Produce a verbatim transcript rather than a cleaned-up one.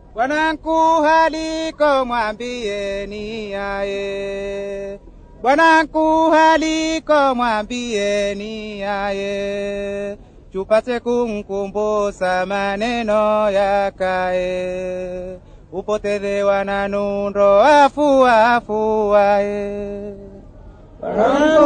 Bwanangu haliko mwambieni aye. Bwanangu haliko mwambieni aye. Tupate kumkumbusa maneno yakae. Upotelewa na nundo afu afu aye. Bwanangu